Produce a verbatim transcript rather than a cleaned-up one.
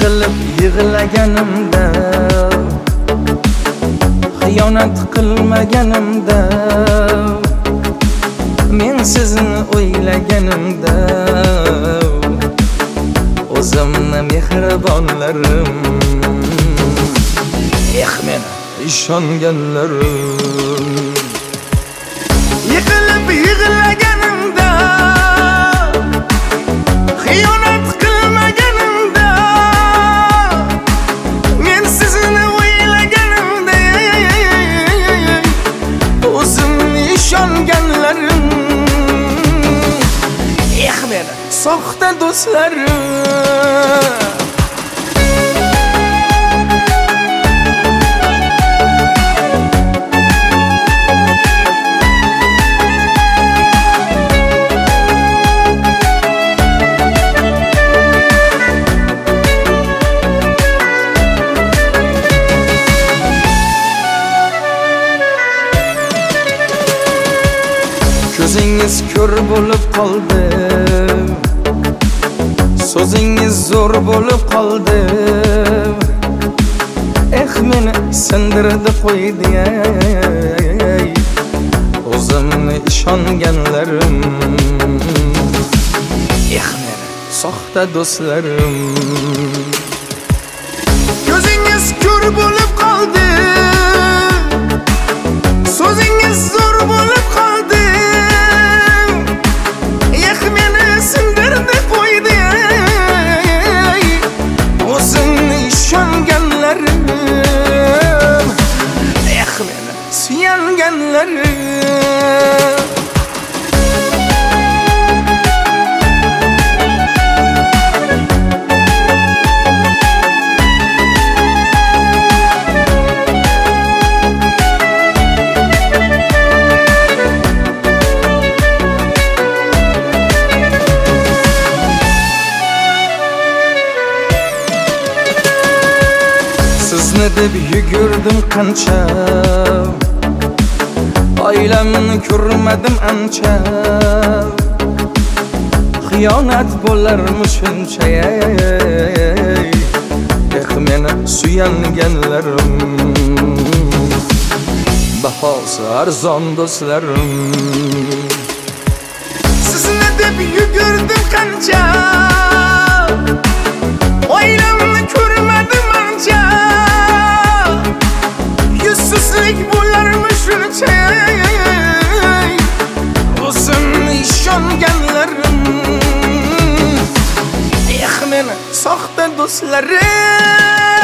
Yiqilib yig'laganimda, xiyonat qilmaganimda, men sizni o'ylaganimda, o'zimni mehribonlarim, eh meni ishonganlarim. Yiqilib yig'laganimda, xiyonat qilmaganimda, men sizni o'ylaganimda, o'zimni ishonganlarim, eh meni soxta do'stlarim. Ko'zingiz ko'r bo'lib qoldi, so'zingiz zo'r bo'lib qoldi, eh meni sindirdi qo'ydi, o'zimni ishonganlarim, eh meni soxta do'stlarim. Ko'zingiz ko'r bo'lib qoldi, so'zingiz zo'r bo'lib qoldi, suyanganlarim. Sizni deb yugurdim qancha, oilamni ko'rmadim ancha, xiyonat bo'larmi shuncha, eh meni suyanganlarim, bahosi arzon do'stlarim. Sizni deb yugurdim qancha, oilamni ko'rmadim ancha, yuzsizlik bo'larmi shuncha, o'zimni ishonganlarim, eh meni soxta do'stlarim.